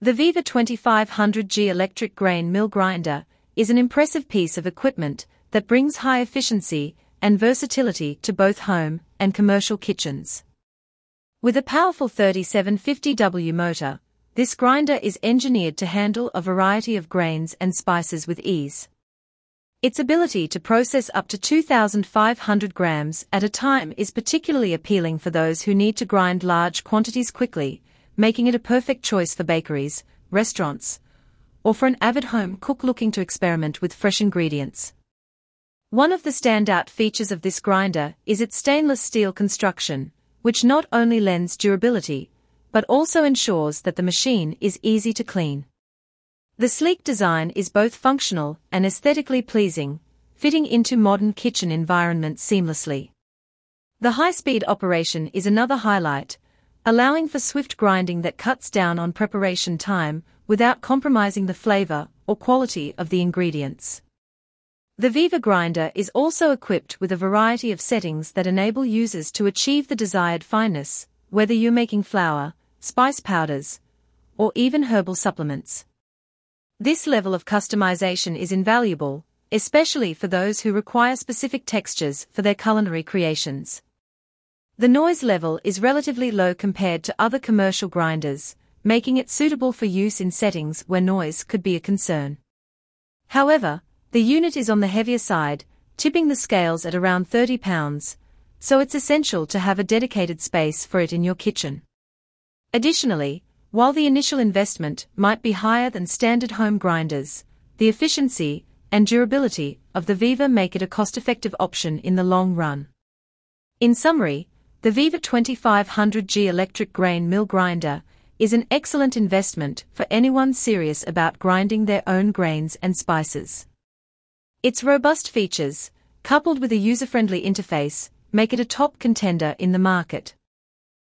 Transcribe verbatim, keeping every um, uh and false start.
The Viva twenty-five hundred G electric grain mill grinder is an impressive piece of equipment that brings high efficiency and versatility to both home and commercial kitchens. With a powerful thirty-seven fifty watt motor, this grinder is engineered to handle a variety of grains and spices with ease. Its ability to process up to two thousand five hundred grams at a time is particularly appealing for those who need to grind large quantities quickly, making it a perfect choice for bakeries, restaurants, or for an avid home cook looking to experiment with fresh ingredients. One of the standout features of this grinder is its stainless steel construction, which not only lends durability, but also ensures that the machine is easy to clean. The sleek design is both functional and aesthetically pleasing, fitting into modern kitchen environments seamlessly. The high-speed operation is another highlight, allowing for swift grinding that cuts down on preparation time without compromising the flavor or quality of the ingredients. The Viva grinder is also equipped with a variety of settings that enable users to achieve the desired fineness, whether you're making flour, spice powders, or even herbal supplements. This level of customization is invaluable, especially for those who require specific textures for their culinary creations. The noise level is relatively low compared to other commercial grinders, making it suitable for use in settings where noise could be a concern. However, the unit is on the heavier side, tipping the scales at around thirty pounds, so it's essential to have a dedicated space for it in your kitchen. Additionally, while the initial investment might be higher than standard home grinders, the efficiency and durability of the Viva make it a cost-effective option in the long run. In summary, the Viva twenty-five hundred G electric grain mill grinder is an excellent investment for anyone serious about grinding their own grains and spices. Its robust features, coupled with a user-friendly interface, make it a top contender in the market.